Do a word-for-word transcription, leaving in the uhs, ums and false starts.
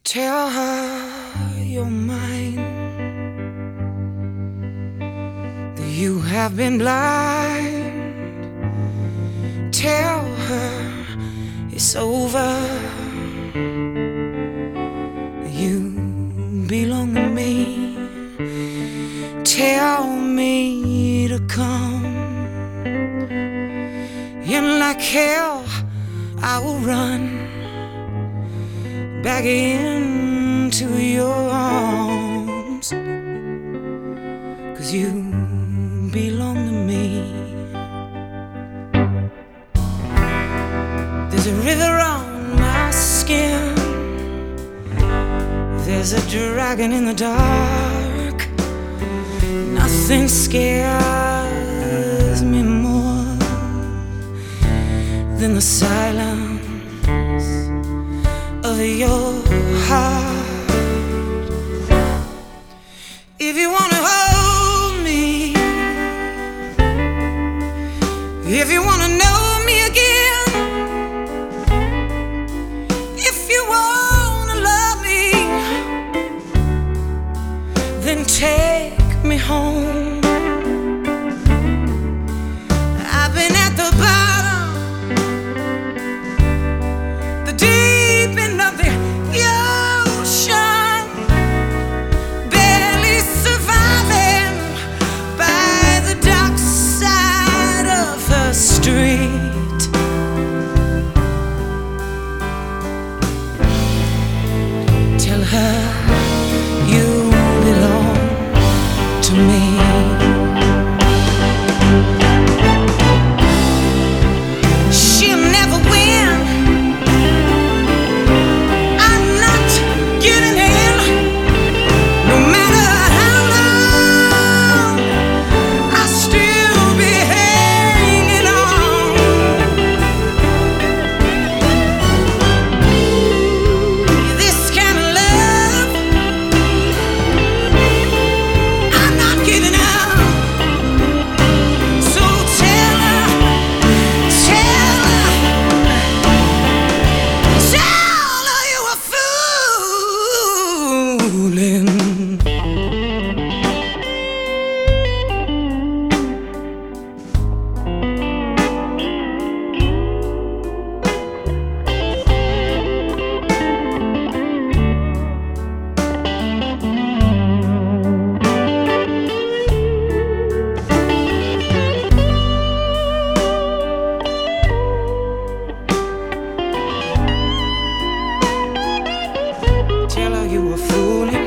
Tell her you're mine, that you have been blind. Tell her it's over, you belong to me. Tell me to come, and like hell I will run back into your arms, 'cause you belong to me. There's a river on my skin, there's a dragon in the dark. Nothing scares me more than the silence of your heart. If you wanna hold me, if you wanna know me again, if you wanna love me, then take me home. I've been at the bottom, the deep end of the ocean, barely surviving by the dark side of the street. Tell her you belong to me. She'll never win, I'm not giving in. No matter how long, I'll still be hanging on. This kind of love, I'm not giving up. So tell her, tell her, tell her you were fooling. Tell her you were fooling.